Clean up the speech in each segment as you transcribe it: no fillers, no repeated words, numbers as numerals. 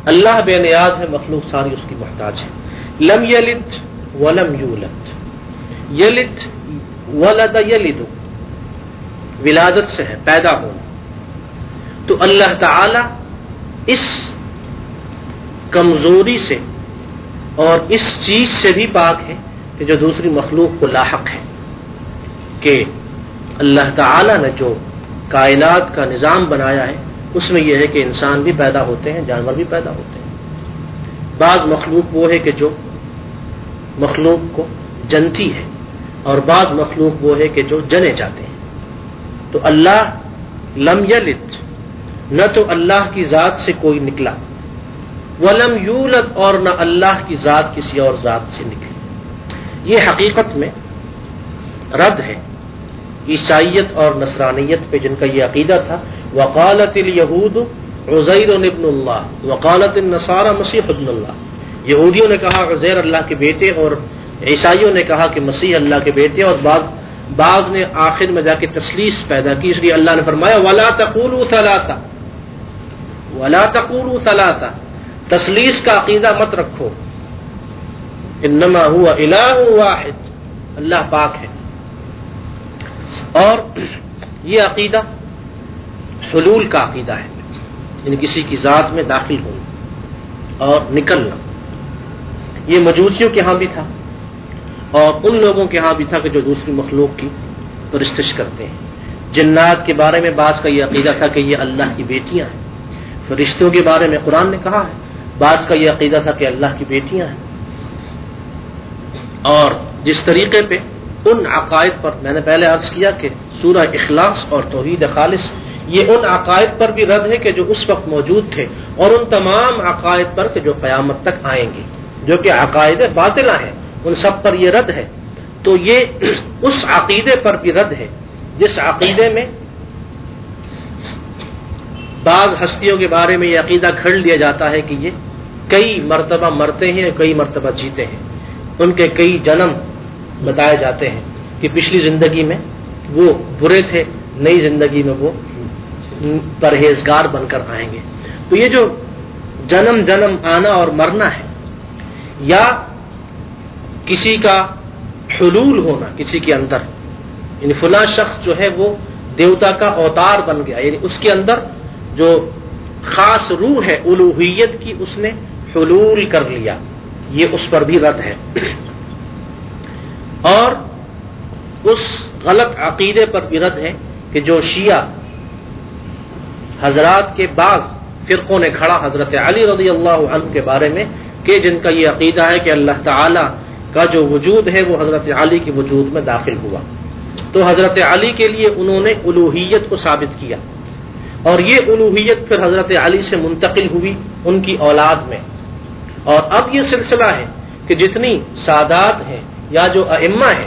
اللہ بے نیاز ہے، مخلوق ساری اس کی محتاج ہے۔ لم یلد ولم یولد، یلد ولد یلد، ولادت سے ہے، پیدا ہونا۔ تو اللہ تعالی اس کمزوری سے اور اس چیز سے بھی پاک ہے کہ جو دوسری مخلوق کو لاحق ہے، کہ اللہ تعالی نے جو کائنات کا نظام بنایا ہے اس میں یہ ہے کہ انسان بھی پیدا ہوتے ہیں، جانور بھی پیدا ہوتے ہیں۔ بعض مخلوق وہ ہے کہ جو مخلوق کو جنتی ہے، اور بعض مخلوق وہ ہے کہ جو جنے جاتے ہیں۔ تو اللہ لم یلد، نہ تو اللہ کی ذات سے کوئی نکلا، ولم یولد، اور نہ اللہ کی ذات کسی اور ذات سے نکلی۔ یہ حقیقت میں رد ہے عیسائیت اور نصرانیت پہ، جن کا یہ عقیدہ تھا۔ وقالت الیہود عزیر ابن اللہ وقالت النصارى مسیح ابن اللہ، یہودیوں نے کہا عزیر اللہ کے بیٹے، اور عیسائیوں نے کہا کہ مسیح اللہ کے بیٹے، اور بعض نے آخر میں جا کے تثلیث پیدا کی، اس لیے اللہ نے فرمایا ولا تقولوا ثلاثہ، ولا تقولوا ثلاثہ، تثلیث کا عقیدہ مت رکھو، انما هو الہ واحد، اللہ پاک ہے۔ اور یہ عقیدہ حلول کا عقیدہ ہے، یعنی کسی کی ذات میں داخل ہونا اور نکلنا۔ یہ مجوسیوں کے ہاں بھی تھا، اور ان لوگوں کے ہاں بھی تھا کہ جو دوسری مخلوق کی پرستش کرتے ہیں۔ جنات کے بارے میں بعض کا یہ عقیدہ تھا کہ یہ اللہ کی بیٹیاں ہیں۔ فرشتوں کے بارے میں قرآن نے کہا ہے، بعض کا یہ عقیدہ تھا کہ اللہ کی بیٹیاں ہیں۔ اور جس طریقے پہ ان عقائد پر میں نے پہلے عرض کیا کہ سورہ اخلاص اور توحید خالص، یہ ان عقائد پر بھی رد ہے کہ جو اس وقت موجود تھے، اور ان تمام عقائد پر کہ جو قیامت تک آئیں گے، جو کہ عقائد باطلہ ہیں، ان سب پر یہ رد ہے۔ تو یہ اس عقیدے پر بھی رد ہے جس عقیدے میں بعض ہستیوں کے بارے میں یہ عقیدہ گھڑ لیا جاتا ہے کہ یہ کئی مرتبہ مرتے ہیں، کئی مرتبہ جیتے ہیں، ان کے کئی جنم بتائے جاتے ہیں کہ پچھلی زندگی میں وہ برے تھے، نئی زندگی میں وہ پرہیزگار بن کر آئیں گے۔ تو یہ جو جنم آنا اور مرنا ہے، یا کسی کا حلول ہونا کسی کے اندر، یعنی فلاں شخص جو ہے وہ دیوتا کا اوتار بن گیا، یعنی اس کے اندر جو خاص روح ہے الوہیت کی اس نے حلول کر لیا، یہ اس پر بھی رد ہے۔ اور اس غلط عقیدے پر بھی رد ہے کہ جو شیعہ حضرات کے بعض فرقوں نے کھڑا حضرت علی رضی اللہ عنہ کے بارے میں، کہ جن کا یہ عقیدہ ہے کہ اللہ تعالی کا جو وجود ہے وہ حضرت علی کے وجود میں داخل ہوا، تو حضرت علی کے لیے انہوں نے الوہیت کو ثابت کیا، اور یہ الوہیت پھر حضرت علی سے منتقل ہوئی ان کی اولاد میں۔ اور اب یہ سلسلہ ہے کہ جتنی سادات ہیں یا جو ائمہ ہیں،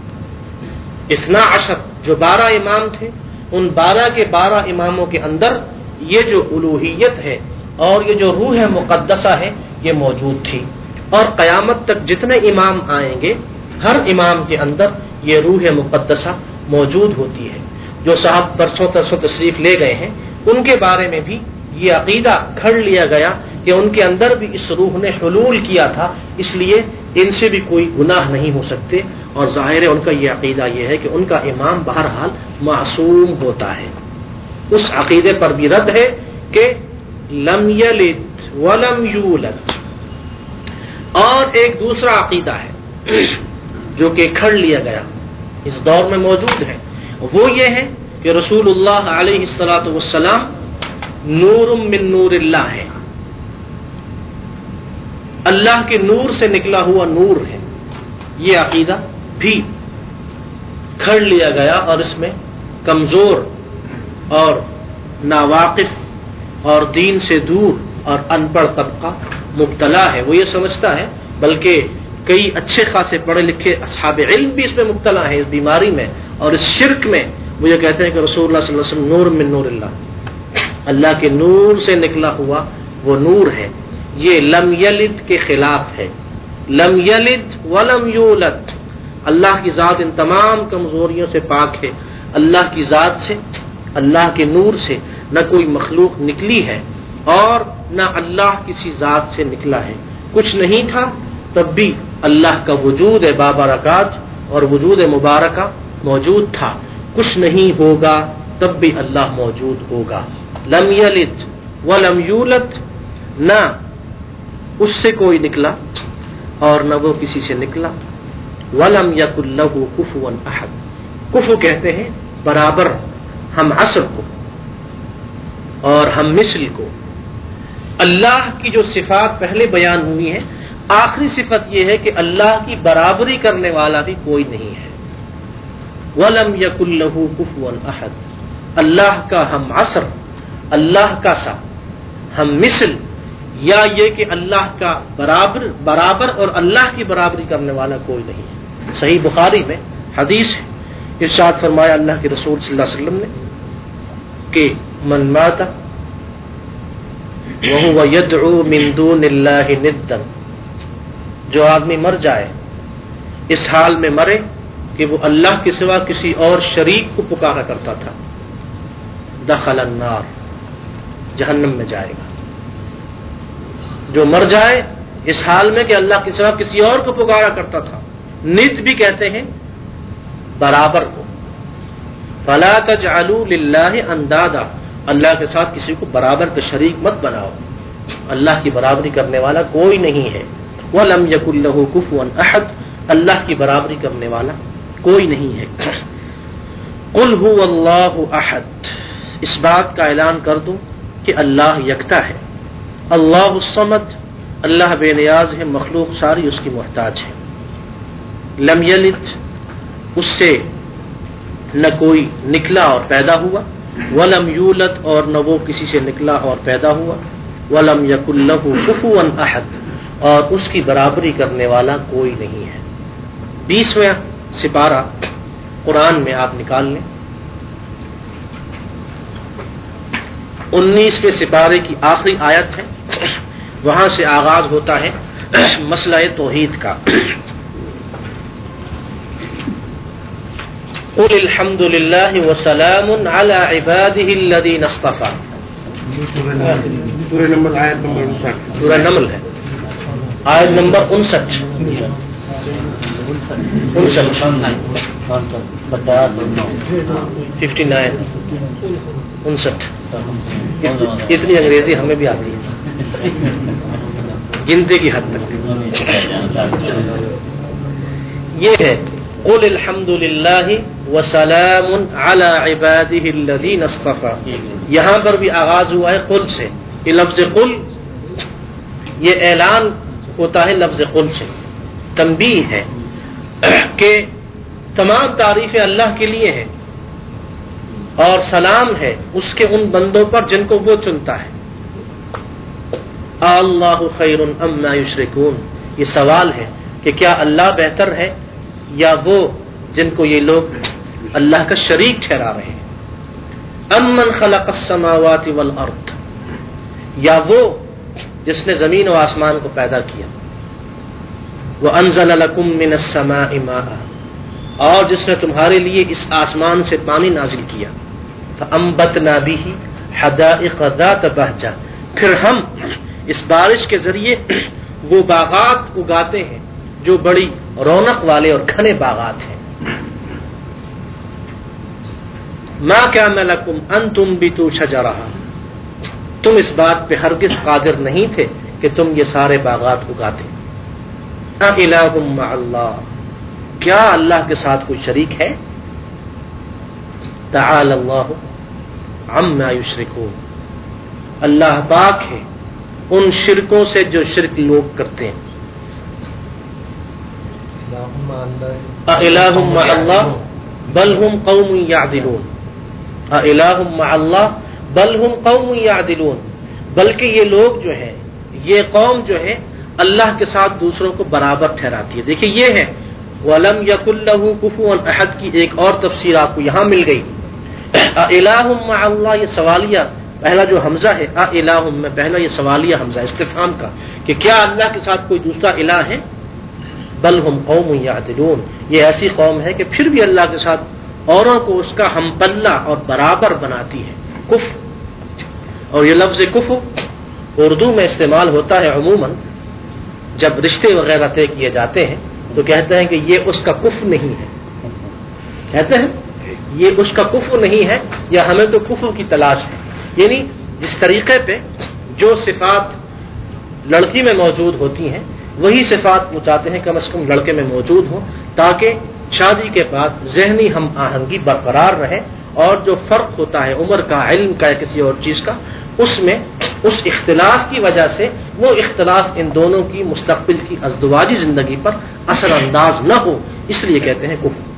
12 جو 12 امام تھے، ان 12 کے 12 اماموں کے اندر یہ جو الوہیت ہے اور یہ جو روح مقدسہ ہے یہ موجود تھی، اور قیامت تک جتنے امام آئیں گے ہر امام کے اندر یہ روح مقدسہ موجود ہوتی ہے۔ جو صاحب برسوں ترسوں تشریف لے گئے ہیں ان کے بارے میں بھی یہ عقیدہ گھڑ لیا گیا کہ ان کے اندر بھی اس روح نے حلول کیا تھا، اس لیے ان سے بھی کوئی گناہ نہیں ہو سکتے، اور ظاہر ہے ان کا یہ عقیدہ یہ ہے کہ ان کا امام بہرحال معصوم ہوتا ہے۔ اس عقیدے پر بھی رد ہے کہ لم یلد ولم یولد۔ اور ایک دوسرا عقیدہ ہے جو کہ کھڑ لیا گیا، اس دور میں موجود ہے، وہ یہ ہے کہ رسول اللہ علیہ الصلوۃ والسلام نور من نور اللہ ہے، اللہ کے نور سے نکلا ہوا نور ہے۔ یہ عقیدہ بھی کھڑ لیا گیا، اور اس میں کمزور اور ناواقف اور دین سے دور اور ان پڑھ طبقہ مبتلا ہے، وہ یہ سمجھتا ہے، بلکہ کئی اچھے خاصے پڑھے لکھے اصحاب علم بھی اس میں مبتلا ہیں، اس بیماری میں اور اس شرک میں۔ وہ یہ کہتے ہیں کہ رسول اللہ صلی اللہ علیہ وسلم نور من نور اللہ، اللہ کے نور سے نکلا ہوا وہ نور ہے۔ یہ لم یلد کے خلاف ہے، لم یلد ولم یولد۔ اللہ کی ذات ان تمام کمزوریوں سے پاک ہے، اللہ کی ذات سے، اللہ کے نور سے نہ کوئی مخلوق نکلی ہے، اور نہ اللہ کسی ذات سے نکلا ہے. کچھ نہیں تھا تب بھی اللہ کا وجود بابرکات اور وجود مبارکہ موجود تھا. کچھ نہیں ہوگا تب بھی اللہ موجود ہوگا. لم یلد ولم یولد، نہ اس سے کوئی نکلا اور نہ وہ کسی سے نکلا. ولم یکن لہ کفوا احد، کفو کہتے ہیں برابر، ہم عصر کو اور ہم مثل کو. اللہ کی جو صفات پہلے بیان ہوئی ہیں، آخری صفت یہ ہے کہ اللہ کی برابری کرنے والا بھی کوئی نہیں ہے. وَلَمْ يَكُنْ لَهُ كُفُوًا أَحَدٌ، اللہ کا ہم عصر، اللہ کا سا، ہم مثل، یا یہ کہ اللہ کا برابر اور اللہ کی برابری کرنے والا کوئی نہیں ہے. صحیح بخاری میں حدیث ہے، ارشاد فرمایا اللہ کے رسول صلی اللہ علیہ وسلم نے کہ من مات وَهُوَ يَدْعُو مِن دُونِ اللَّهِ نِدًّا، جو آدمی مر جائے اس حال میں مرے کہ وہ اللہ کے سوا کسی اور شریک کو پکارا کرتا تھا، دخل النار، جہنم میں جائے گا. جو مر جائے اس حال میں کہ اللہ کے سوا کسی اور کو پکارا کرتا تھا، ند بھی کہتے ہیں برابر کو. فلا تجعلوا للہ اندادا، اللہ کے ساتھ کسی کو برابر کا شریک مت بناؤ، اللہ کی برابری کرنے والا کوئی نہیں ہے. وَلَمْ يَكُنْ لَهُ كُفُوًا أَحَدٌ، اللہ کی برابری کرنے والا کوئی نہیں ہے. قُلْ هُوَ اللَّهُ أَحَدٌ، اس بات کا اعلان کر دو کہ اللہ یکتا ہے. اللہ الصمد، اللہ بے نیاز ہے، مخلوق ساری اس کی محتاج ہے. لم یلد، اس سے نہ کوئی نکلا اور پیدا ہوا. ولم یولد، اور نہ وہ کسی سے نکلا اور پیدا ہوا. ولم یکن لہ کفوا احد، اور اس کی برابری کرنے والا کوئی نہیں ہے. 20واں سپارہ قرآن میں آپ نکال لیں، 19ویں سپارے کی آخری آیت ہے، وہاں سے آغاز ہوتا ہے مسئلہ توحید کا. قل الحمد للہ وسلام علی عباده الذین اصطفى. سورہ نمل ہے، آیت نمبر 59. 59 اتنی انگریزی ہمیں بھی آتی ہے گنتی کی حد تک. یہ ہے قل الحمد للہ وسلام علی عباده الذین اصطفى. یہاں پر بھی آغاز ہوا ہے قل سے. یہ لفظ قل، یہ اعلان ہوتا ہے لفظ قل سے. تنبیہ ہے کہ تمام تعریفیں اللہ کے لیے ہیں اور سلام ہے اس کے ان بندوں پر جن کو وہ چنتا ہے. اللہ خیر اما یشرکون، یہ سوال ہے کہ کیا اللہ بہتر ہے یا وہ جن کو یہ لوگ اللہ کا شریک ٹھہرا رہے ہیں. امن خلق السماوات والارض، یا وہ جس نے زمین و آسمان کو پیدا کیا. وانزل لکم من السماء ماء، اور جس نے تمہارے لیے اس آسمان سے پانی نازل کیا. فانبتنا به حدائق ذات بہجہ، پھر ہم اس بارش کے ذریعے وہ باغات اگاتے ہیں جو بڑی رونق والے اور گھنے باغات ہیں. ما کان لکم ان تنبتوا شجرها، تم اس بات پہ ہرگز قادر نہیں تھے کہ تم یہ سارے باغات اگاتے. الہ مع اللہ، کیا اللہ کے ساتھ کوئی شریک ہے؟ تعالی اللہ عما یشرکون، اللہ پاک ہے ان شرکوں سے جو شرک لوگ کرتے ہیں. الہ مع اللہ بل هم قوم یعدلون، الہ مع اللہ بل هم قوم یعدلون، بلکہ یہ لوگ جو ہیں، یہ قوم جو ہے اللہ کے ساتھ دوسروں کو برابر ٹھہراتی ہے. دیکھیں یہ ہے وَلَمْ يَكُنْ لَهُ كُفُوًا أَحَدٌ کی ایک اور تفسیر آپ کو یہاں مل گئی. الہ مع اللہ، یہ سوالیہ پہلا جو حمزہ ہے الہ میں پہلا یہ سوالیہ حمزہ استفہام کا کہ کیا اللہ کے ساتھ کوئی دوسرا الہ ہے. بل ہم قوم یعدلون، یہ ایسی قوم ہے کہ پھر بھی اللہ کے ساتھ اوروں کو اس کا ہم پلہ اور برابر بناتی ہے. کفر، اور یہ لفظ کفر اردو میں استعمال ہوتا ہے عموماً جب رشتے وغیرہ طے کیے جاتے ہیں تو کہتے ہیں کہ یہ اس کا کفر نہیں ہے، کہتے ہیں یہ اس کا کفر نہیں ہے یا ہمیں تو کفر کی تلاش ہے. یعنی جس طریقے پہ جو صفات لڑکی میں موجود ہوتی ہیں وہی صفات وہ چاہتے ہیں کم از کم لڑکے میں موجود ہوں تاکہ شادی کے بعد ذہنی ہم آہنگی برقرار رہے اور جو فرق ہوتا ہے عمر کا، علم کا یا کسی اور چیز کا، اس میں اس اختلاف کی وجہ سے وہ اختلاف ان دونوں کی مستقبل کی ازدواجی زندگی پر اثر انداز نہ ہو، اس لیے کہتے ہیں کفر.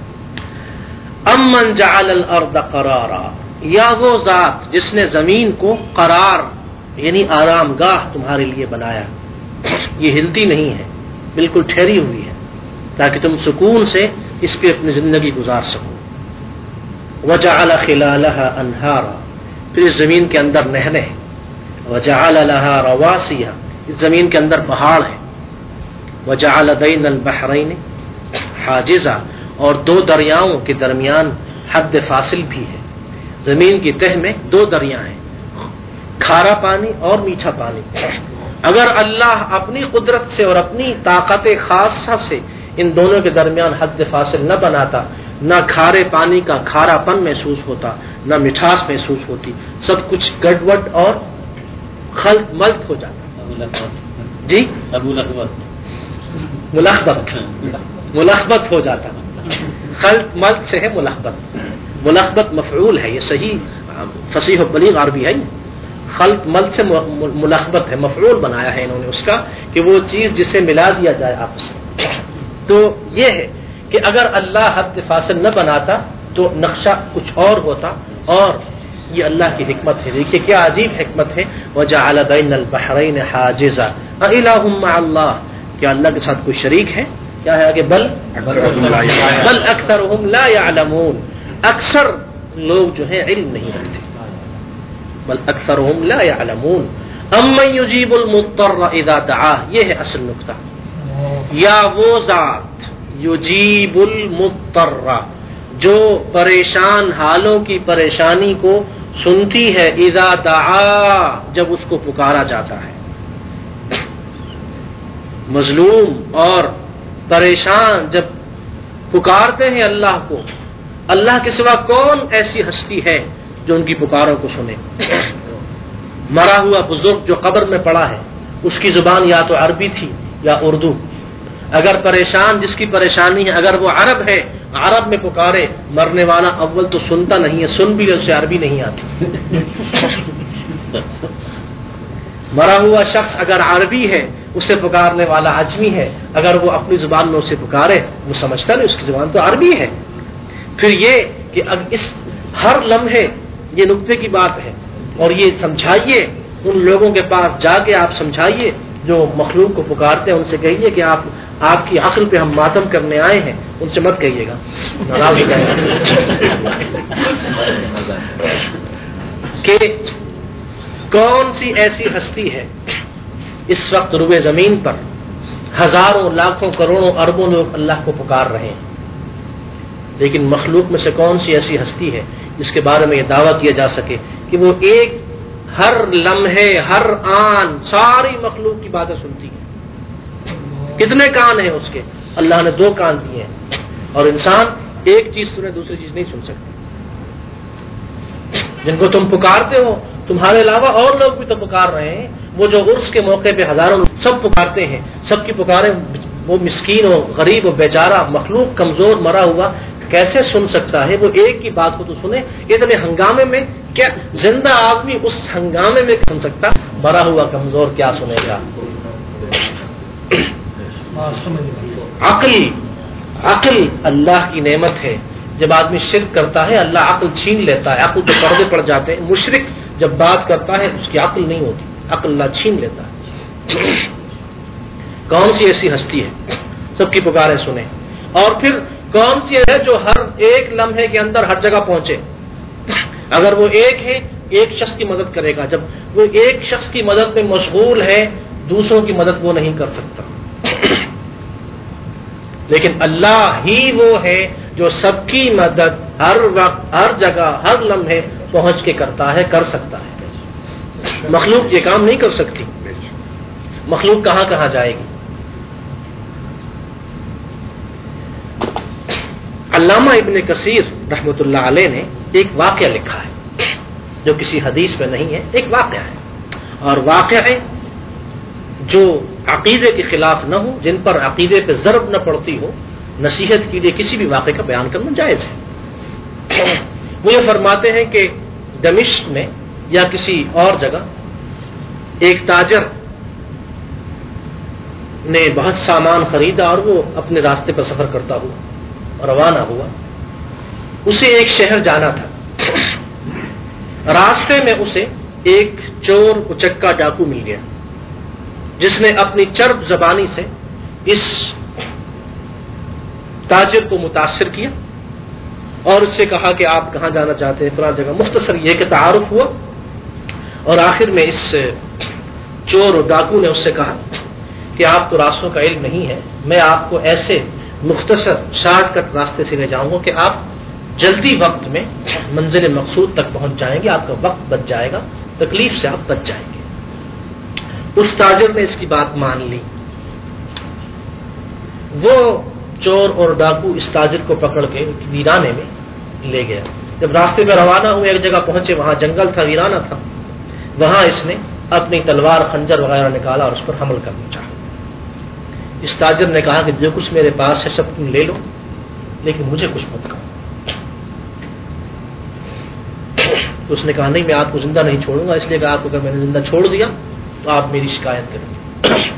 امن جعل الارض قرارا، یا وہ ذات جس نے زمین کو قرار یعنی آرام گاہ تمہارے لیے بنایا، یہ ہلتی نہیں ہے، بالکل ٹھہری ہوئی ہے تاکہ تم سکون سے اس پہ اپنی زندگی گزار سکو. وجعل خلالها انہارا، پھر اس زمین کے اندر نہریں ہیں. وجعل لها رواسیا، اس زمین کے اندر پہاڑ ہیں. وجعل بین البحرین حاجزا، اور دو دریاؤں کے درمیان حد فاصل بھی ہے. زمین کی تہ میں دو دریا ہیں، کھارا پانی اور میٹھا پانی. اگر اللہ اپنی قدرت سے اور اپنی طاقت خاصہ سے ان دونوں کے درمیان حد فاصل نہ بناتا، نہ کھارے پانی کا کھارا پن محسوس ہوتا، نہ مٹھاس محسوس ہوتی، سب کچھ گڑبڑ اور خلط ملط ہو جاتا. جی ملخبت ہو جاتا. خلط ملط سے ہے ملخبت. ملخبت مفعول ہے، یہ صحیح فصیح و بلیغ عربی ہے. خلط ملط سے ملخبت ہے، مفعول بنایا ہے انہوں نے اس کا کہ وہ چیز جسے ملا دیا جائے آپس میں. تو یہ ہے کہ اگر اللہ حد فاصل نہ بناتا تو نقشہ کچھ اور ہوتا، اور یہ اللہ کی حکمت ہے. دیکھیے کیا عجیب حکمت ہے. وجعل بین البحرین حاجزا اِلٰہٌ مع اللہ، کیا اللہ کے ساتھ کوئی شریک ہے؟ کیا ہے کہ بل اکثرهم لا يعلمون، اکثر لوگ جو ہیں علم نہیں رکھتے. بل اکثرهم لا يعلمون امن يجيب المضطر اذا دعاه، یہ ہے اصل نقطہ. یا وہ ذات یجیب المضطر، جو پریشان حالوں کی پریشانی کو سنتی ہے، اذا دعا، جب اس کو پکارا جاتا ہے. مظلوم اور پریشان جب پکارتے ہیں اللہ کو، اللہ کے سوا کون ایسی ہستی ہے جو ان کی پکاروں کو سنے؟ مرا ہوا بزرگ جو قبر میں پڑا ہے، اس کی زبان یا تو عربی تھی یا اردو. اگر پریشان جس کی پریشانی ہے اگر وہ عرب ہے، عرب میں پکارے، مرنے والا اول تو سنتا نہیں ہے، سن بھی اسے عربی نہیں آتی. مرا ہوا شخص اگر عربی ہے، اسے پکارنے والا عجمی ہے، اگر وہ اپنی زبان میں اسے پکارے وہ سمجھتا نہیں، اس کی زبان تو عربی ہے. پھر یہ کہ اس ہر لمحے یہ نقطے کی بات ہے، اور یہ سمجھائیے ان لوگوں کے پاس جا کے آپ سمجھائیے جو مخلوق کو پکارتے ہیں، ان سے کہیے کہ آپ کی عقل پہ ہم ماتم کرنے آئے ہیں. ان سے مت کہیے گا، ناراض ہو جائے گا. کہ کون سی ایسی ہستی ہے اس وقت روئے زمین پر ہزاروں لاکھوں کروڑوں اربوں لوگ اللہ کو پکار رہے ہیں، لیکن مخلوق میں سے کون سی ایسی ہستی ہے جس کے بارے میں یہ دعویٰ کیا جا سکے کہ وہ ایک ہر لمحے ہر آن ساری مخلوق کی باتیں سنتی ہے؟ کتنے کان ہیں اس کے؟ اللہ نے 2 کان دیے ہیں، اور انسان ایک چیز سنے دوسری چیز نہیں سن سکتے. جن کو تم پکارتے ہو تمہارے علاوہ اور لوگ بھی تو پکار رہے ہیں. وہ جو عرس کے موقع پہ ہزاروں سب پکارتے ہیں، سب کی پکاریں، وہ مسکین ہو، غریب ہو، بیچارہ مخلوق کمزور مرا ہوا کیسے سن سکتا ہے؟ وہ ایک کی بات کو تو سنے. اتنے ہنگامے میں کیا زندہ آدمی اس ہنگامے میں سن سکتا؟ مرا ہوا کمزور کیا سنے گا؟ عقل اللہ کی نعمت ہے. جب آدمی شرک کرتا ہے اللہ عقل چھین لیتا ہے، عقل کے پردے پڑ جاتے ہیں. مشرک جب بات کرتا ہے اس کی عقل نہیں ہوتی، عقل اللہ چھین لیتا ہے. کون سی ایسی ہستی ہے سب کی پکاریں سنے؟ اور پھر کون سی ہے جو ہر ایک لمحے کے اندر ہر جگہ پہنچے؟ اگر وہ ایک ہے ایک شخص کی مدد کرے گا، جب وہ ایک شخص کی مدد میں مشغول ہے دوسروں کی مدد وہ نہیں کر سکتا. لیکن اللہ ہی وہ ہے جو سب کی مدد ہر وقت ہر جگہ ہر لمحے پہنچ کے کرتا ہے، کر سکتا ہے. مخلوق یہ کام نہیں کر سکتی. مخلوق کہاں کہاں جائے گی. علامہ ابن کثیر رحمۃ اللہ علیہ نے ایک واقعہ لکھا ہے جو کسی حدیث میں نہیں ہے، ایک واقعہ ہے، اور واقعہ جو عقیدے کے خلاف نہ ہو، جن پر عقیدے پہ ضرب نہ پڑتی ہو، نصیحت کے لیے کسی بھی واقعے کا بیان کرنا جائز ہے. وہ یہ فرماتے ہیں کہ دمشق میں یا کسی اور جگہ ایک تاجر نے بہت سامان خریدا اور وہ اپنے راستے پر سفر کرتا ہوا روانہ ہوا. اسے ایک شہر جانا تھا. راستے میں اسے ایک چور اچکا ڈاکو مل گیا جس نے اپنی چرب زبانی سے اس تاجر کو متاثر کیا اور اس سے کہا کہ آپ کہاں جانا چاہتے ہیں، فلاں جگہ. مختصر یہ کہ تعارف ہوا اور آخر میں اس چور اور ڈاکو نے اس سے کہا کہ آپ کو راستوں کا علم نہیں ہے، میں آپ کو ایسے مختصر شارٹ کٹ راستے سے لے جاؤں گا کہ آپ جلدی وقت میں منزل مقصود تک پہنچ جائیں گے، آپ کا وقت بچ جائے گا، تکلیف سے آپ بچ جائیں گے. اس تاجر نے اس کی بات مان لی. وہ چور اور ڈاکو اس تاجر کو پکڑ کے ویرانے میں لے گیا. جب راستے پہ روانہ ہوئے ایک جگہ پہنچے، وہاں جنگل تھا، ویرانہ تھا. وہاں اس نے اپنی تلوار خنجر وغیرہ نکالا اور اس پر حمل کرنا چاہا. اس تاجر نے کہا کہ جو کچھ میرے پاس ہے سب تم لے لو، لیکن مجھے کچھ مت کہو. تو اس نے کہا نہیں، میں آپ کو زندہ نہیں چھوڑوں گا، اس لیے کہ آپ کو اگر میں نے زندہ چھوڑ دیا تو آپ میری شکایت کریں گے.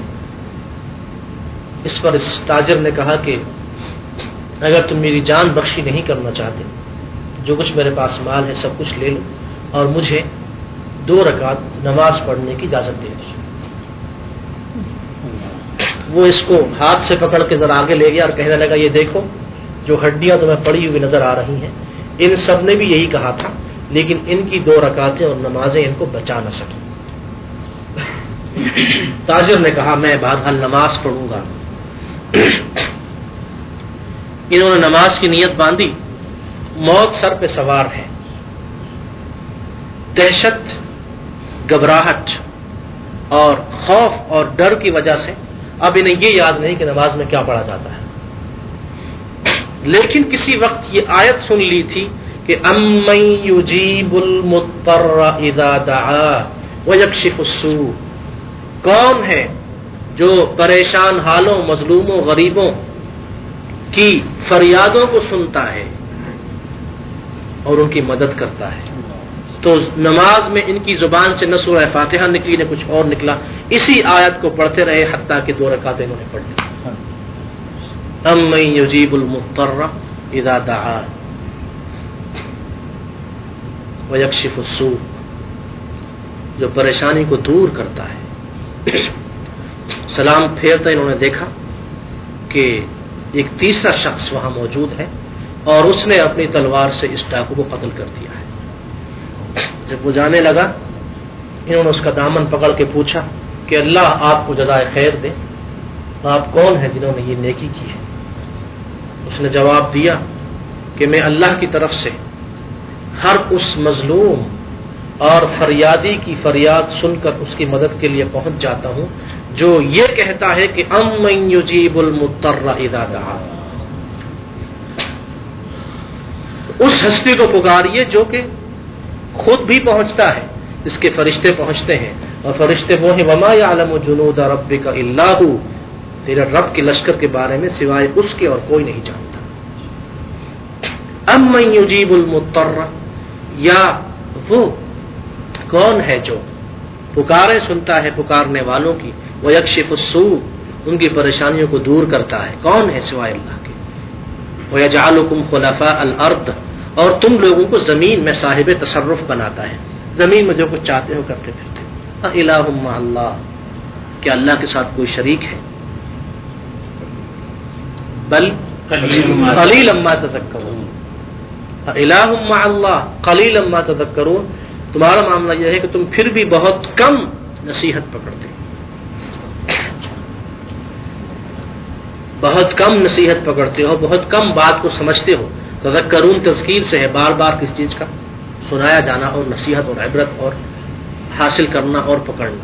اس پر اس تاجر نے کہا کہ اگر تم میری جان بخشی نہیں کرنا چاہتے، جو کچھ میرے پاس مال ہے سب کچھ لے لو اور مجھے 2 رکعت نماز پڑھنے کی اجازت دے دو. وہ اس کو ہاتھ سے پکڑ کے ذرا آگے لے گیا اور کہنے لگا یہ دیکھو جو ہڈیاں تمہیں پڑی ہوئی نظر آ رہی ہیں، ان سب نے بھی یہی کہا تھا، لیکن ان کی 2 رکعتیں اور نمازیں ان کو بچا نہ سکی. تاجر نے کہا میں بہرحال نماز پڑھوں گا. انہوں نے نماز کی نیت باندھی. موت سر پہ سوار ہے. دہشت، گھبراہٹ اور خوف اور ڈر کی وجہ سے اب انہیں یہ یاد نہیں کہ نماز میں کیا پڑھا جاتا ہے. لیکن کسی وقت یہ آیت سن لی تھی کہ امن یجیب المضطر اذا دعا ویکشف السوء، کون ہے جو پریشان حالوں، مظلوموں، غریبوں کی فریادوں کو سنتا ہے اور ان کی مدد کرتا ہے. تو نماز میں ان کی زبان سے نہ سورہ فاتحہ نکلی نہ کچھ اور نکلا، اسی آیت کو پڑھتے رہے حتیٰ کہ 2 رکعتیں انہوں نے پڑھ لی. امن یجیب المضطر اذا دعا ویکشف السوء، جو پریشانی کو دور کرتا ہے. سلام پھیرتا انہوں نے دیکھا کہ ایک تیسرا شخص وہاں موجود ہے اور اس نے اپنی تلوار سے اس ڈاکو کو قتل کر دیا ہے. جب وہ جانے لگا انہوں نے اس کا دامن پکڑ کے پوچھا کہ اللہ آپ کو جزائے خیر دے، آپ کون ہیں جنہوں نے یہ نیکی کی ہے؟ اس نے جواب دیا کہ میں اللہ کی طرف سے ہر اس مظلوم اور فریادی کی فریاد سن کر اس کی مدد کے لیے پہنچ جاتا ہوں جو یہ کہتا ہے کہ امن یجیب المضطر اذا دعا. اس ہستی کو پکاریے جو کہ خود بھی پہنچتا ہے، اس کے فرشتے پہنچتے ہیں، اور فرشتے وہ ہیں وما یعلم جنود ربک الا هو، تیرے رب کے لشکر کے بارے میں سوائے اس کے اور کوئی نہیں جانتا. امن یجیب المضطر، یا وہ کون ہے جو پکارے سنتا ہے پکارنے والوں کی، ویکشف السوء، ان کی پریشانیوں کو دور کرتا ہے، کون ہے سوائے اللہ کے. ویجعلکم خلفاء الارض، اور تم لوگوں کو زمین میں صاحب تصرف بناتا ہے، زمین میں جو کچھ چاہتے ہو کرتے پھرتے. الہ مع اللہ، کیا اللہ کے ساتھ کوئی شریک ہے؟ بل قلیلا ما تذکرون. الہ مع اللہ قلیلا ما تذکرون، تمہارا معاملہ یہ ہے کہ تم پھر بھی بہت کم نصیحت پکڑتے، بہت کم نصیحت پکڑتے ہو، بہت کم بات کو سمجھتے ہو. تذکرون تذکیر سے ہے، بار بار کس چیز کا سنایا جانا اور نصیحت اور عبرت اور حاصل کرنا اور پکڑنا.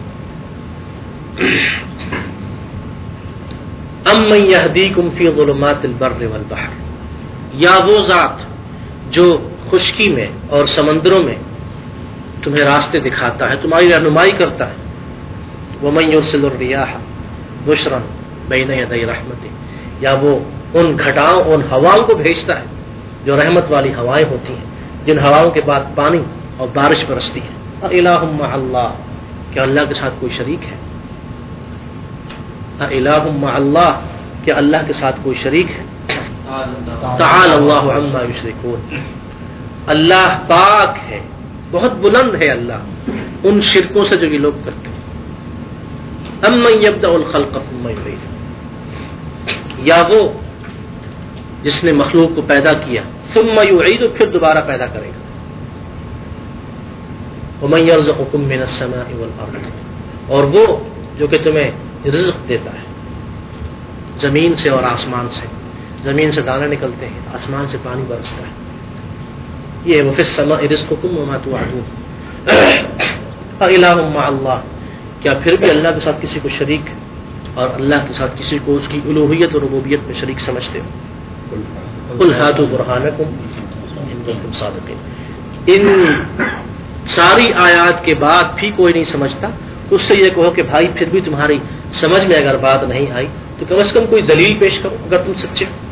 امن یہدیکم فی ظلمات البر والبحر، یا وہ ذات جو خشکی میں اور سمندروں میں تمہیں راستے دکھاتا ہے، تمہاری رہنمائی کرتا ہے. ومن یرسل الریاح بشرا بین یدی رحمتہ، یا وہ ان گھٹاؤں ان ہواؤں کو بھیجتا ہے جو رحمت والی ہوائیں ہوتی ہیں، جن ہواؤں کے بعد پانی اور بارش برستی ہے. الہ مع اللہ، کیا اللہ کے ساتھ کوئی شریک ہے؟ الہ مع اللہ، کیا اللہ کے ساتھ کوئی شریک ہے؟ تعالی اللہ عما یشرکون، اللہ پاک ہے، بہت بلند ہے اللہ ان شرکوں سے جو یہ لوگ کرتے ہیں. امن یبدأ الخلق ثم یعید، یا وہ جس نے مخلوق کو پیدا کیا ثم یعید، پھر دوبارہ پیدا کرے گا. ومن یرزقکم من السماء والارض، اور وہ جو کہ تمہیں رزق دیتا ہے زمین سے اور آسمان سے. زمین سے دانے نکلتے ہیں، آسمان سے پانی برستا ہے. یہ وفی السماء رزقکم وما توعدون. الہ مع اللہ، کیا پھر بھی اللہ کے ساتھ کسی کو شریک اور اللہ کے ساتھ کسی کو اس کی الوہیت اور ربوبیت میں شریک سمجھتے ہو؟ قل ہاتوا برہانکم ان کنتم صادقین. ان ساری آیات کے بعد بھی کوئی نہیں سمجھتا تو اس سے یہ کہو کہ بھائی پھر بھی تمہاری سمجھ میں اگر بات نہیں آئی تو کم از کم کوئی دلیل پیش کرو اگر تم سچے ہو.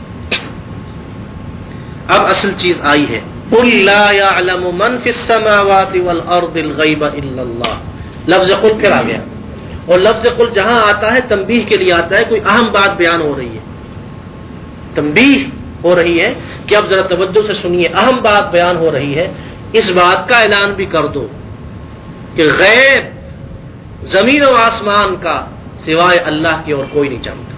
اب اصل چیز آئی ہے، قل لا يعلم من في السماوات والارض الغیب الا اللہ. لفظ قل پھر آ گیا، اور لفظ قل جہاں آتا ہے تنبیہ کے لیے آتا ہے، کوئی اہم بات بیان ہو رہی ہے، تنبیہ ہو رہی ہے کہ اب ذرا توجہ سے سنیے، اہم بات بیان ہو رہی ہے. اس بات کا اعلان بھی کر دو کہ غیب زمین و آسمان کا سوائے اللہ کی اور کوئی نہیں جانتا.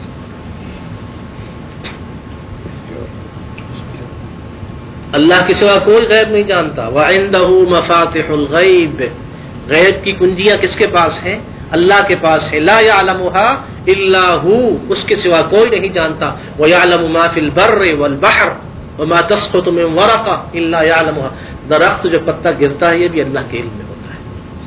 اللہ کے سوا کوئی غیب نہیں جانتا. وعنده مفاتح الغیب، غیب کی کنجیاں کس کے پاس ہیں؟ اللہ کے پاس ہے. لا يعلمها الا هو، اس کے سوا کوئی نہیں جانتا. ويعلم ما في البر والبحر وما تسقط من ورقه الا يعلمها، درخت جو پتا گرتا ہے یہ بھی اللہ کے علم میں ہوتا ہے.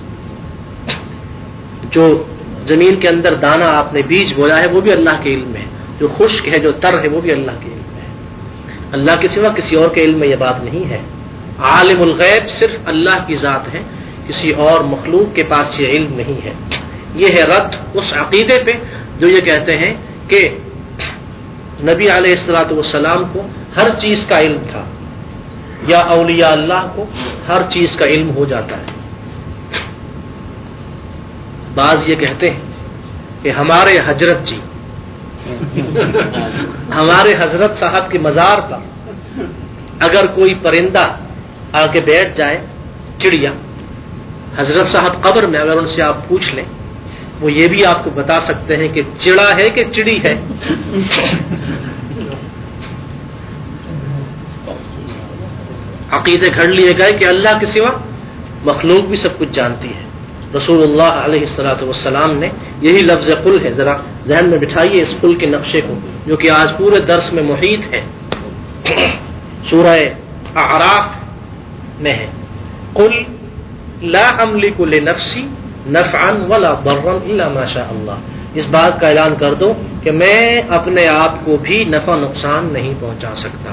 جو زمین کے اندر دانہ آپ نے بیج بویا ہے وہ بھی اللہ کے علم میں ہے. جو خشک ہے جو تر ہے وہ بھی اللہ کے علم میں ہے. اللہ کے سوا کسی اور کے علم میں یہ بات نہیں ہے. عالم الغیب صرف اللہ کی ذات ہے، کسی اور مخلوق کے پاس یہ علم نہیں ہے. یہ ہے رد اس عقیدے پہ جو یہ کہتے ہیں کہ نبی علیہ الصلوۃ والسلام کو ہر چیز کا علم تھا، یا اولیاء اللہ کو ہر چیز کا علم ہو جاتا ہے. بعض یہ کہتے ہیں کہ ہمارے حضرت جی ہمارے حضرت صاحب کے مزار پر اگر کوئی پرندہ آ کے بیٹھ جائے، چڑیا، حضرت صاحب قبر میں اگر ان سے آپ پوچھ لیں وہ یہ بھی آپ کو بتا سکتے ہیں کہ چڑا ہے کہ چڑی ہے. عقیدے گھڑ لیے گئے کہ اللہ کے سوا مخلوق بھی سب کچھ جانتی ہے. رسول اللہ علیہ الصلوۃ والسلام نے یہی لفظ قل ہے، ذرا ذہن میں بٹھائیے اس قل کے نقشے کو جو کہ آج پورے درس میں محیط ہے. سورہ اعراف میں ہے، قل لا املک لنفسی نفعا ولا ضرا الا ما شاء اللہ. اس بات کا اعلان کر دو کہ میں اپنے آپ کو بھی نفع نقصان نہیں پہنچا سکتا.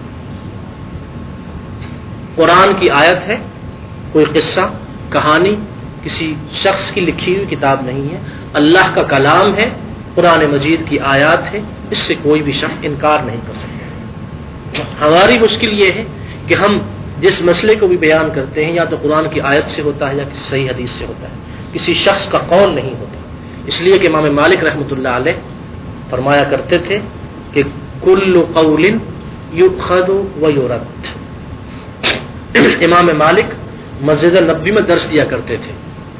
قرآن کی آیت ہے، کوئی قصہ کہانی کسی شخص کی لکھی ہوئی کتاب نہیں ہے، اللہ کا کلام ہے، قرآن مجید کی آیات ہے. اس سے کوئی بھی شخص انکار نہیں کر سکتا. ہماری مشکل یہ ہے کہ ہم جس مسئلے کو بھی بیان کرتے ہیں یا تو قرآن کی آیت سے ہوتا ہے یا کسی صحیح حدیث سے ہوتا ہے، کسی شخص کا قول نہیں ہوتا. اس لیے کہ امام مالک رحمۃ اللہ علیہ فرمایا کرتے تھے کہ کل قول یؤخذ ویرد. امام مالک مسجد نبوی میں درس دیا کرتے تھے.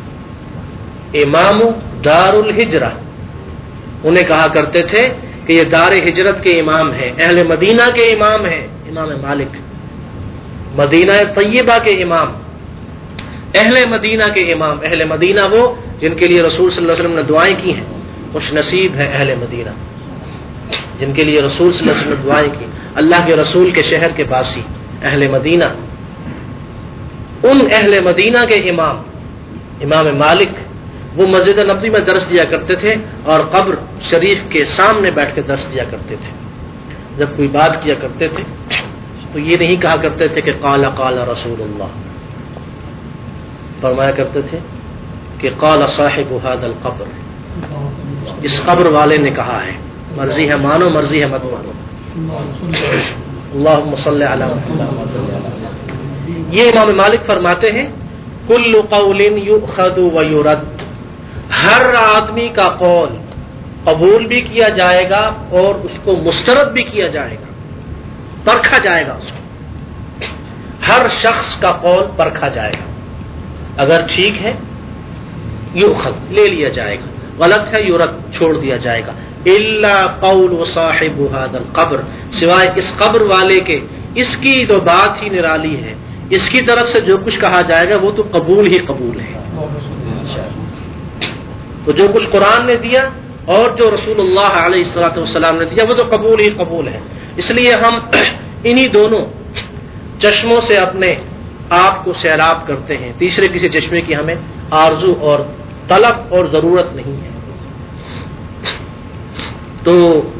امام دار الہجرہ، انہیں کہا کرتے تھے کہ یہ دار ہجرت کے امام ہیں، اہل مدینہ کے امام ہیں امام مالک، مدینہ طیبہ کے امام، اہل مدینہ کے امام. اہل مدینہ وہ جن کے لیے رسول صلی اللہ علیہ وسلم نے دعائیں کی ہیں. خوش نصیب ہے اہل مدینہ جن کے لیے رسول صلی اللہ علیہ وسلم نے دعائیں کی. اللہ کے رسول کے شہر کے باسی اہل مدینہ. ان اہل مدینہ کے امام امام مالک وہ مسجد نبوی میں درس دیا کرتے تھے اور قبر شریف کے سامنے بیٹھ کے درس دیا کرتے تھے. جب کوئی بات کیا کرتے تھے تو یہ نہیں کہا کرتے تھے کہ قال قال رسول اللہ، فرمایا کرتے تھے کہ قال صاحب هذا القبر، اس قبر والے نے کہا ہے، مرضی ہے مانو مرضی ہے مت مانو. اللہم صلی علی محمد. یہ امام مالک فرماتے ہیں کل قول یؤخذ و یرد، ہر آدمی کا قول قبول بھی کیا جائے گا اور اس کو مسترد بھی کیا جائے گا، پرکھا جائے گا اس کو. ہر شخص کا قول پرکھا جائے گا، اگر ٹھیک ہے یؤخذ لے لیا جائے گا، غلط ہے یرد چھوڑ دیا جائے گا. الا قول صاحب هذا القبر، سوائے اس قبر والے کے، اس کی تو بات ہی نرالی ہے، اس کی طرف سے جو کچھ کہا جائے گا وہ تو قبول ہی قبول ہے. تو جو کچھ قرآن نے دیا اور جو رسول اللہ علیہ الصلوۃ والسلام نے دیا وہ تو قبول ہی قبول ہے. اس لیے ہم انہی دونوں چشموں سے اپنے آپ کو سیراب کرتے ہیں، تیسرے کسی چشمے کی ہمیں آرزو اور طلب اور ضرورت نہیں ہے. تو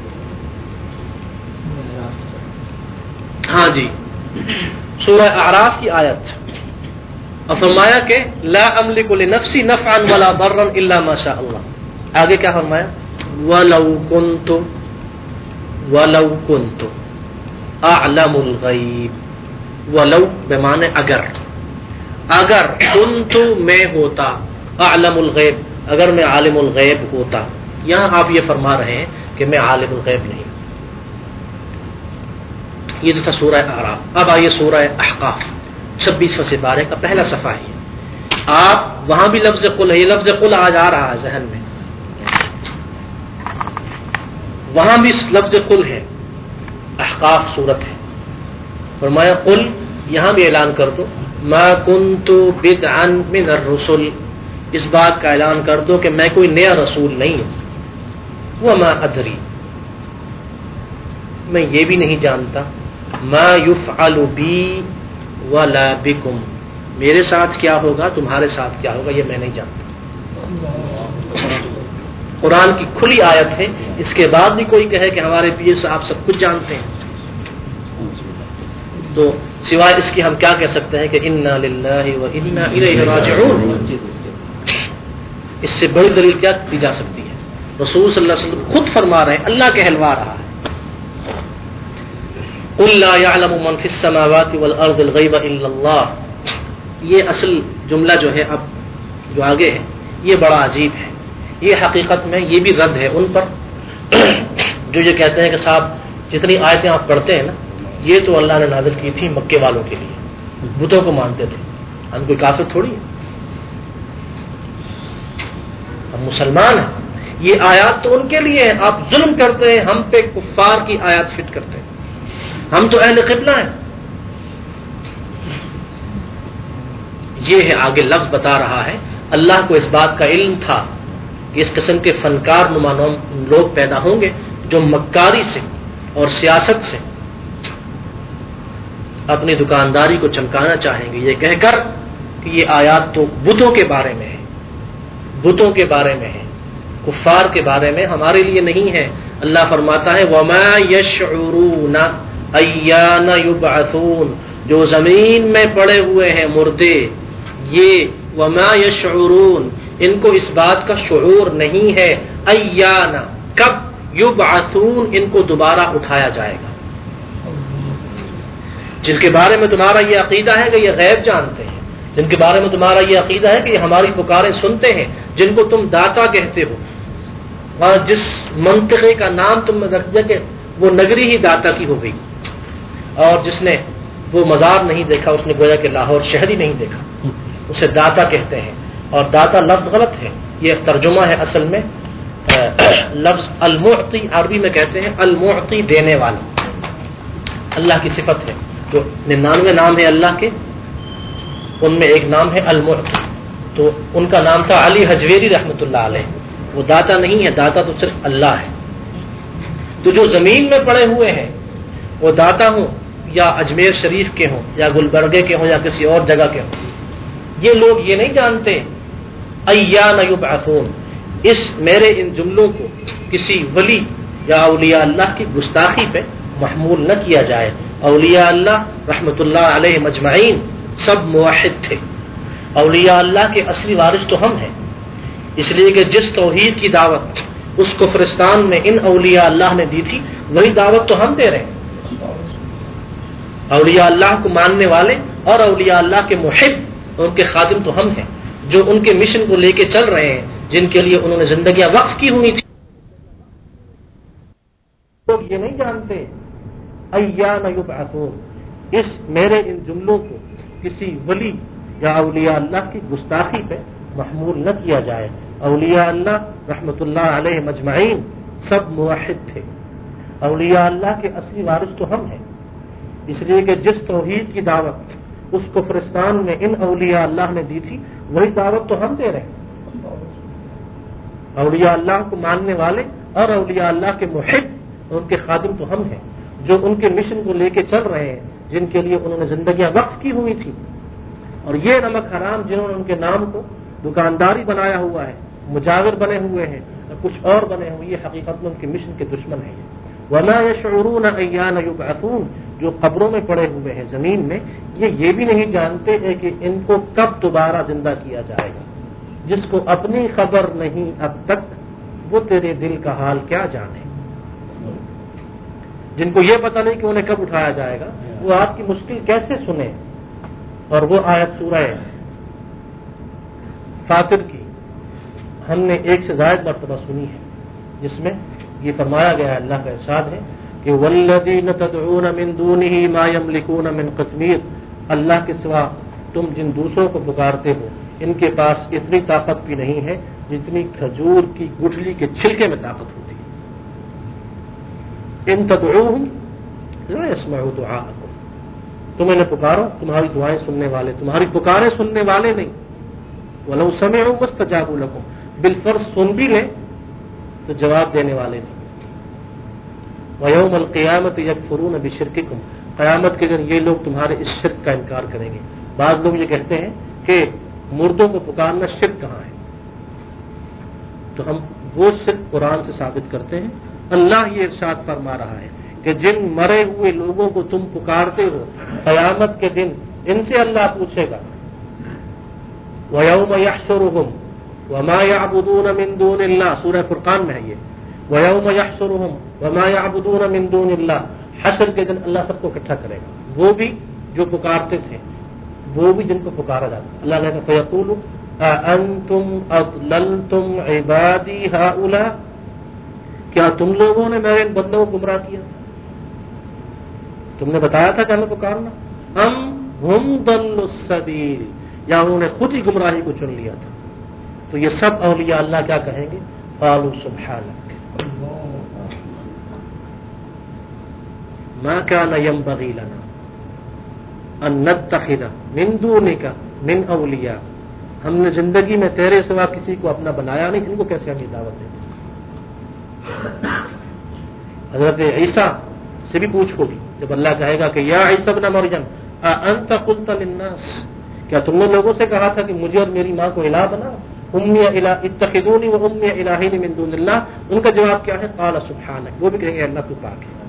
ہاں جی، سورہ اعراف کی آیت اور فرمایا کہ لا املک لنفسی نفعا ولا ضرا الا ما شاء اللہ. آگے کیا فرمایا؟ ولو كنت اعلم الغیب، ولو بمعنی اگر كنت میں ہوتا، اعلم الغیب اگر میں عالم الغیب ہوتا. یہاں آپ یہ فرما رہے ہیں کہ میں عالم الغیب نہیں. یہ جو تھا سورہ اعراف. اب آئیے سورہ احقاف 26 سے 12 کا پہلا صفحہ ہے. آپ وہاں بھی لفظ قل ہے، یہ لفظ قل آج آ رہا ہے ذہن میں، وہاں بھی لفظ قل ہے. احقاف صورت ہے. فرمایا قل، یہاں بھی اعلان کر دو، ما کنت بدعا من الرسل، اس بات کا اعلان کر دو کہ میں کوئی نیا رسول نہیں ہوں. وما ادری، میں یہ بھی نہیں جانتا، ما یفعل بی ولا بکم، میرے ساتھ کیا ہوگا تمہارے ساتھ کیا ہوگا یہ میں نہیں جانتا. قرآن کی کھلی آیت ہے. اس کے بعد بھی کوئی کہے کہ ہمارے پیر صاحب سب کچھ جانتے ہیں تو سوائے اس کی ہم کیا کہہ سکتے ہیں کہ انا للہ و انا الیہ راجعون. اس سے بڑی دلیل کیا دی جا سکتی ہے؟ رسول صلی اللہ علیہ وسلم خود فرما رہے ہیں، اللہ کہلوا رہا ہے قل لا يعلم من في السماوات والارض الغیب الا اللہ. یہ اصل جملہ جو ہے اب جو آگے ہے یہ بڑا عجیب ہے. یہ حقیقت میں یہ بھی رد ہے ان پر جو یہ کہتے ہیں کہ صاحب جتنی آیتیں آپ پڑھتے ہیں نا یہ تو اللہ نے نازل کی تھی مکے والوں کے لیے، بتوں کو مانتے تھے، ہم کوئی کافر تھوڑی ہے، ہم مسلمان ہیں. یہ آیات تو ان کے لیے ہیں. آپ ظلم کرتے ہیں، ہم پہ کفار کی آیات فٹ کرتے ہیں. ہم تو اہل قبلہ ہیں. یہ ہے آگے لفظ بتا رہا ہے اللہ کو اس بات کا علم تھا کہ اس قسم کے فنکار نما لوگ پیدا ہوں گے جو مکاری سے اور سیاست سے اپنی دکانداری کو چمکانا چاہیں گے یہ کہہ کر کہ یہ آیات تو بتوں کے بارے میں ہے، بتوں کے بارے میں ہے، کفار کے بارے میں، ہمارے لیے نہیں ہے. اللہ فرماتا ہے وما یشعرون ایان یبعثون، جو زمین میں پڑے ہوئے ہیں مردے، یہ وما یشعرون ان کو اس بات کا شعور نہیں ہے، ایان کب، یبعثون ان کو دوبارہ اٹھایا جائے گا. جن کے بارے میں تمہارا یہ عقیدہ ہے کہ یہ غیب جانتے ہیں، جن کے بارے میں تمہارا یہ عقیدہ ہے کہ یہ ہماری پکاریں سنتے ہیں، جن کو تم داتا کہتے ہو اور جس منطقے کا نام تم نے رکھ دیا کہ وہ نگری ہی داتا کی ہو گئی، اور جس نے وہ مزار نہیں دیکھا اس نے گویا کہ لاہور شہر ہی نہیں دیکھا، اسے داتا کہتے ہیں. اور داتا لفظ غلط ہے، یہ ترجمہ ہے اصل میں لفظ المعطی، عربی میں کہتے ہیں المعطی دینے والا. اللہ کی صفت ہے، جو 99 نام ہے اللہ کے ان میں ایک نام ہے المعطی. تو ان کا نام تھا علی حجویری رحمۃ اللہ علیہ. وہ داتا نہیں ہے، داتا تو صرف اللہ ہے. تو جو زمین میں پڑے ہوئے ہیں وہ داتا ہوں یا اجمیر شریف کے ہوں یا گلبرگے کے ہوں یا کسی اور جگہ کے ہوں، یہ لوگ یہ نہیں جانتے ایان یبعثون، اس میرے ان جملوں کو کسی ولی یا اولیاء اللہ کی گستاخی پہ محمول نہ کیا جائے۔ اولیاء اللہ رحمت اللہ علیہ مجمعین سب موحد تھے۔ اولیاء اللہ کے اصلی وارث تو ہم ہیں، اس لیے کہ جس توحید کی دعوت اس کفرستان میں ان اولیاء اللہ نے دی تھی وہی دعوت تو ہم دے رہے ہیں۔ اولیاء اللہ کو ماننے والے اور اولیاء اللہ کے محب اور ان کے خادم تو ہم ہیں، جو ان کے مشن کو لے کے چل رہے ہیں، جن کے لیے انہوں نے زندگیاں وقف کی ہوئی تھی۔ لوگ یہ نہیں جانتے ایان یبعثون، اس میرے ان جملوں کو کسی ولی یا اولیاء اللہ کی گستاخی پہ محمول نہ کیا جائے۔ اولیاء اللہ رحمت اللہ علیہ مجمعین سب موحد تھے۔ اولیاء اللہ کے اصلی وارث تو ہم ہیں، اس لیے کہ جس توحید کی دعوت اس کفرستان میں ان اولیاء اللہ نے دی تھی وہی دعوت تو ہم دے رہے ہیں۔ اولیاء اللہ کو ماننے والے اور اولیاء اللہ کے محب اور ان کے خادم تو ہم ہیں، جو ان کے مشن کو لے کے چل رہے ہیں، جن کے لیے انہوں نے زندگیاں وقف کی ہوئی تھی۔ اور یہ نمک حرام جنہوں نے ان کے نام کو دکانداری بنایا ہوا ہے، مجاور بنے ہوئے ہیں اور کچھ اور بنے ہوئے، یہ حقیقت میں ان کے مشن کے دشمن ہیں۔ وما يشعرون ایان یبعثون، جو قبروں میں پڑے ہوئے ہیں زمین میں، یہ بھی نہیں جانتے ہیں کہ ان کو کب دوبارہ زندہ کیا جائے گا۔ جس کو اپنی خبر نہیں اب تک، وہ تیرے دل کا حال کیا جانے۔ جن کو یہ پتہ نہیں کہ انہیں کب اٹھایا جائے گا، وہ آپ کی مشکل کیسے سنیں۔ اور وہ آیت سورہ فاطر کی ہم نے ایک سے زائد مرتبہ سنی ہے، جس میں یہ فرمایا گیا ہے، اللہ کا ارشاد ہے کہ والذین تدعون من دونہ ما یملکون من قطمیر، اللہ کے سوا تم جن دوسروں کو پکارتے ہو ان کے پاس اتنی طاقت بھی نہیں ہے جتنی کھجور کی گٹھلی کے چھلکے میں طاقت ہوتی ہے۔ ان تدعوہم لا یسمعوا دعاءکم، تم انہیں پکارو، تمہاری دعائیں سننے والے، تمہاری پکاریں سننے والے نہیں۔ وَلَوْ سَمِعُوا مَا اسْتَجَابُوا لَكُمْ، بالفرض سن بھی لیں تو جواب دینے والے نہیں۔ وَيَوْمَ الْقِيَامَةِ يَكْفُرُونَ بِشِرْكِكُمْ، قیامت کے دن یہ لوگ تمہارے اس شرک کا انکار کریں گے۔ بعض لوگ یہ کہتے ہیں کہ مردوں کو پکارنا شرک کہاں ہے، تو ہم وہ شرک قرآن سے ثابت کرتے ہیں۔ اللہ یہ ارشاد فرما رہا ہے کہ جن مرے ہوئے لوگوں کو تم پکارتے ہو قیامت کے دن ان سے اللہ پوچھے گا۔ وَيَوْمَ يَحْشُرُهُمْ وَمَا يَعْبُدُونَ مِن دُونِ اللَّهِ، سورہ فرقان میں ہے یہ، وَيَوْمَ يَحْشُرُهُمْ وَمَا يَعْبُدُونَ مِن دُونِ اللَّهِ، حشر کے دن اللہ سب کو اکٹھا کرے گا، وہ بھی جو پکارتے تھے، وہ بھی جن کو پکارا جاتا۔ اللہ نے کہا فَيَقُولُ أَأَنْتُمْ أَضْلَلْتُمْ عِبَادِي هَؤُلَاءِ، کیا تم لوگوں نے میرے ان بندوں کو گمراہ کیا تھا؟ تم نے بتایا تھا کہ ہمیں پکارنا، ام ہم ضلوا السبیل، یا انہوں نے خود ہی گمراہی کو چن لیا تھا۔ تو یہ سب اولیاء اللہ کیا کہیں گے؟ قالوا سبحانک ما كان ينبغي لنا ان نتخذ من دونك من اولیاء، ہم نے زندگی میں تیرے سوا کسی کو اپنا بنایا نہیں، ان کو کیسے ہم یہ دعوت دیں؟ حضرت عیسیٰ سے بھی پوچھ ہوگی جب اللہ کہے گا کہ یا عیسیٰ ابن مریم اانت قلت للناس، کیا تم نے لوگوں سے کہا تھا کہ مجھے اور میری ماں کو الہ بنا؟ امی الہ اتخذونی و امی الہین من دون اللہ، ان کا جواب کیا ہے؟ قال سبحانک، وہ بھی کہیں گے اللہ تو پاک ہے،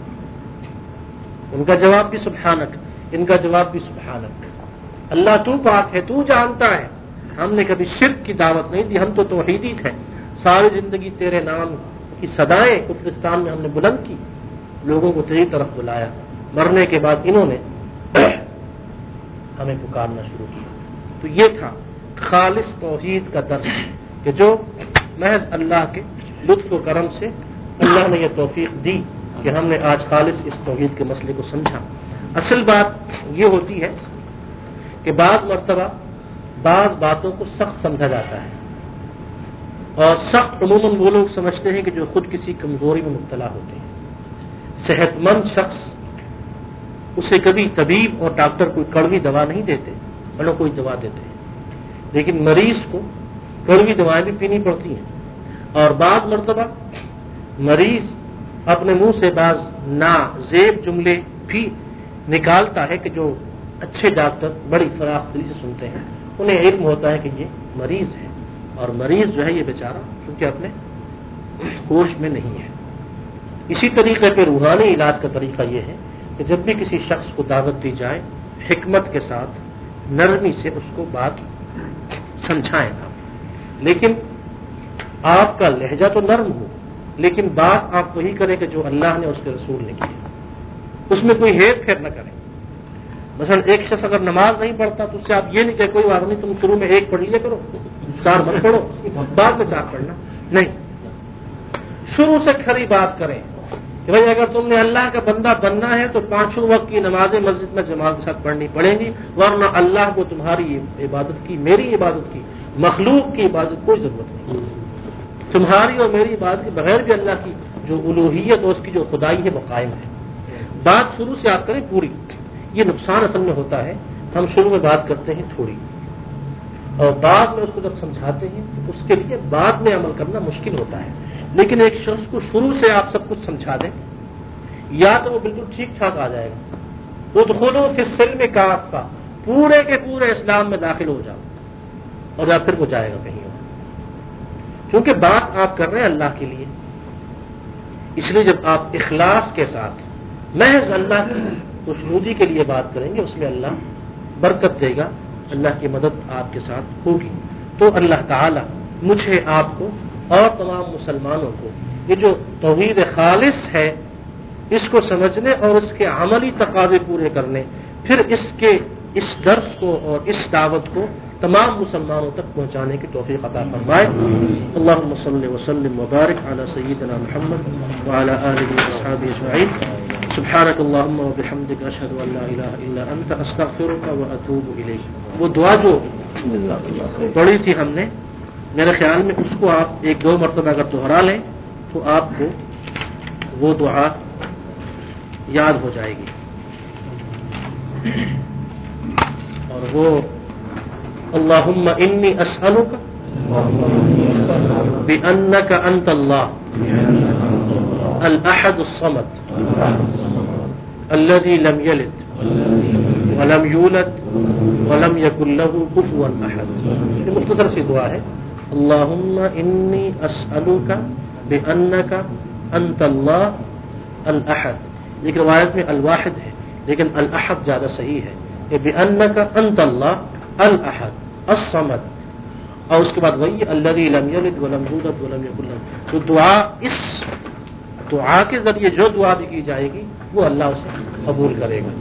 ان کا جواب بھی سبحانک، ان کا جواب بھی سبحانک، اللہ تو پاک ہے، تو جانتا ہے، ہم نے کبھی شرک کی دعوت نہیں دی، ہم تو توحیدی تھے، ساری زندگی تیرے نام کی صدائیں کفرستان میں ہم نے بلند کی، لوگوں کو تیری طرف بلایا، مرنے کے بعد انہوں نے ہمیں پکارنا شروع کیا۔ تو یہ تھا خالص توحید کا درس کہ جو محض اللہ کے لطف و کرم سے اللہ نے یہ توفیق دی کہ ہم نے آج خالص اس توحید کے مسئلے کو سمجھا۔ اصل بات یہ ہوتی ہے کہ بعض مرتبہ بعض باتوں کو سخت سمجھا جاتا ہے، اور سخت عموماً وہ لوگ سمجھتے ہیں کہ جو خود کسی کمزوری میں مبتلا ہوتے ہیں۔ صحت مند شخص اسے کبھی طبیب اور ڈاکٹر کوئی کڑوی دوا نہیں دیتے، بلکہ کوئی دوا دیتے ہیں، لیکن مریض کو کڑوی دوائیں بھی پینی پڑتی ہیں، اور بعض مرتبہ مریض اپنے منہ سے بعض نازیب جملے بھی نکالتا ہے کہ جو اچھے ڈاکٹر بڑی فراخ دلی سے سنتے ہیں، انہیں علم ہوتا ہے کہ یہ مریض ہے، اور مریض جو ہے یہ بیچارہ کیونکہ اپنے ہوش میں نہیں ہے. اسی طریقے پہ روحانی علاج کا طریقہ یہ ہے کہ جب بھی کسی شخص کو دعوت دی جائے حکمت کے ساتھ نرمی سے اس کو بات سمجھائیں گا, لیکن آپ کا لہجہ تو نرم ہو, لیکن بات آپ وہی کریں کہ جو اللہ نے اس کے رسول نے کی, اس میں کوئی ہیر پھیر نہ کریں. مثلا ایک شخص اگر نماز نہیں پڑھتا تو اس سے آپ یہ نہیں کہ کوئی بات نہیں تم شروع میں 1 پڑھ لیا کرو 4 مت پڑھو بعد میں 4 پڑھنا, نہیں, شروع سے کھری بات کریں کہ بھائی اگر تم نے اللہ کا بندہ بننا ہے تو 5 وقت کی نمازیں مسجد میں جماعت کے ساتھ پڑھنی پڑیں گی, ورنہ اللہ کو تمہاری عبادت کی, میری عبادت کی, مخلوق کی عبادت کوئی ضرورت نہیں. تمہاری اور میری عبادت کے بغیر بھی اللہ کی جو الوہیت اور اس کی جو خدائی ہے وہ قائم ہے. بات شروع سے آپ کریں پوری. یہ نقصان اصل میں ہوتا ہے, ہم شروع میں بات کرتے ہیں تھوڑی اور بعد میں اس کو جب سمجھاتے ہیں تو اس کے لیے بعد میں عمل کرنا مشکل ہوتا ہے. لیکن ایک شخص کو شروع سے آپ سب کچھ سمجھا دیں, یا تو وہ بالکل ٹھیک ٹھاک آ جائے گا, ادخلوا فی السلم کافہ, پورے کے پورے اسلام میں داخل ہو جاؤ, اور یا پھر وہ جائے گا کہیں اور, کیونکہ بات آپ کر رہے ہیں اللہ کے لیے. اس لیے جب آپ اخلاص کے ساتھ محض اللہ کی خوشنودی کے لیے بات کریں گے اس میں اللہ برکت دے گا, اللہ کی مدد آپ کے ساتھ ہوگی. تو اللہ تعالی مجھے آپ کو اور تمام مسلمانوں کو یہ جو توحید خالص ہے اس کو سمجھنے اور اس کے عملی تقاضے پورے کرنے, پھر اس درس کو اور اس دعوت کو تمام مسلمانوں تک پہنچانے کی توفیق عطا فرمائے. اللهم صل وسلم وبارك على سيدنا محمد وعلى آله وصحبه اجمعين. سبحانك اللهم وبحمدك اشهد ان لا اله الا انت استغفرك واتوب اليك. وہ دعا جو پڑھی تھی ہم نے, میرے خیال میں اس کو آپ 1-2 مرتبہ اگر دہرا لیں تو آپ کو وہ دعا یاد ہو جائے گی. اور وہ اللهم انی اسألک بأنک انت اللہ الاحد الصمد الذي لم يلد ولم يولد ولم يكن له كفوا احد. یہ مختصر سی دعا ہے. اللهم انی اسألک بأنک انت اللہ الاحد. ایک روایت میں الواحد ہے لیکن الاحد زیادہ صحیح ہے کہ بأنک انت اللہ الاحد الصمد, اور اس کے بعد وہی الذی لم یلد ولم یولد ولم یکن له. تو دعا, اس دعا کے ذریعے جو دعا بھی کی جائے گی وہ اللہ اسے قبول کرے گا.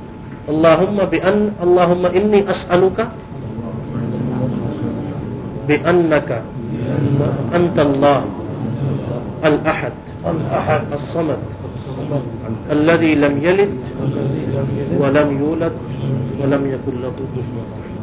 اللهم انی اسألک بأنک انت اللہ الاحد الصمد الذي لم يلد ولم يولد ولم يكن له كفوا احد.